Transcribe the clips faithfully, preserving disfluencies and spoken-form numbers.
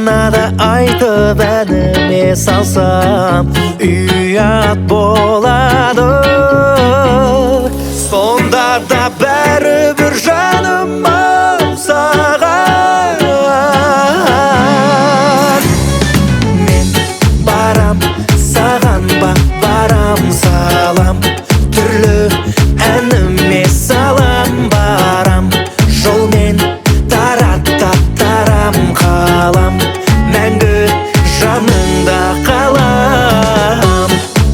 да айтып әніме салсам, ұят болады. Сонда да бәрібір жаным ау саған. Мен барам саған ба барам салам, түрлі әніме салам барам, жолмен тараттап тарам қалам, мәңгі жаныңда қалам.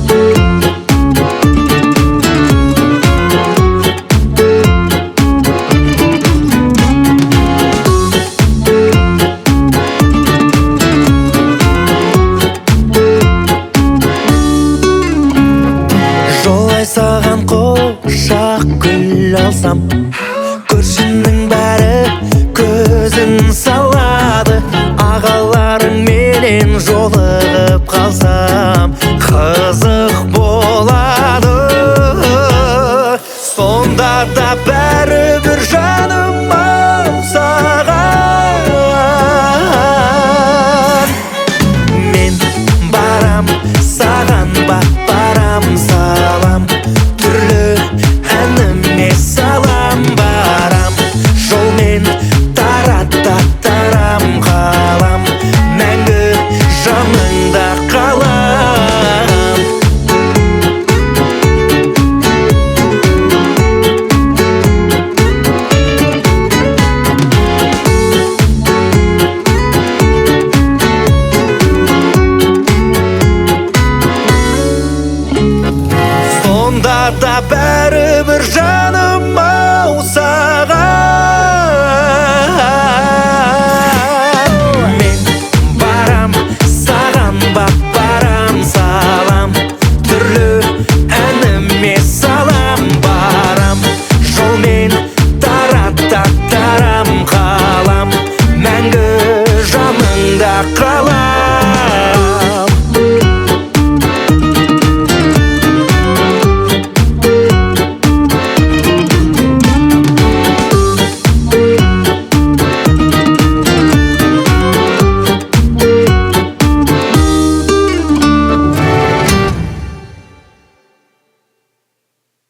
Жолай саған құшақ гүл алсам, көршінің бәрі көзін салады. Ағаларың менен жолығып қалсам, қызық